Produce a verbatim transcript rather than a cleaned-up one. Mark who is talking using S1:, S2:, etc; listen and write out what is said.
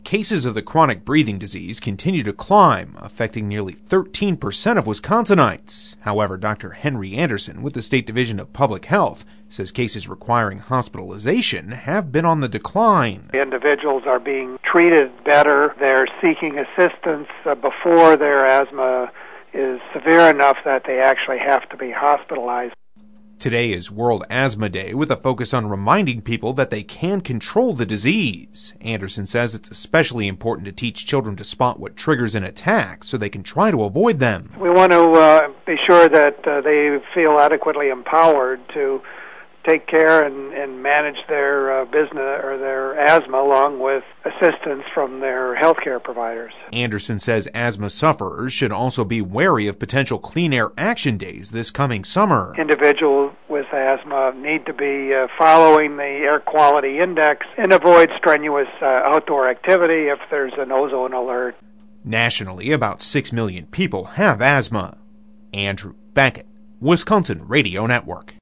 S1: cases of the chronic breathing disease continue to climb, affecting nearly thirteen percent of Wisconsinites. However, Doctor Henry Anderson with the State Division of Public Health says cases requiring hospitalization have been on the decline.
S2: Individuals are being treated better. They're seeking assistance uh, before their asthma is severe enough that they actually have to be hospitalized.
S1: Today is World Asthma Day, with a focus on reminding people that they can control the disease. Anderson says it's especially important to teach children to spot what triggers an attack so they can try to avoid them.
S2: We want to uh, be sure that uh, they feel adequately empowered to take care and, and manage their uh, business or their asthma along with assistance from their healthcare providers.
S1: Anderson says asthma sufferers should also be wary of potential clean air action days this coming summer.
S2: Individuals with asthma need to be uh, following the air quality index and avoid strenuous uh, outdoor activity if there's an ozone alert.
S1: Nationally, about six million people have asthma. Andrew Beckett, Wisconsin Radio Network.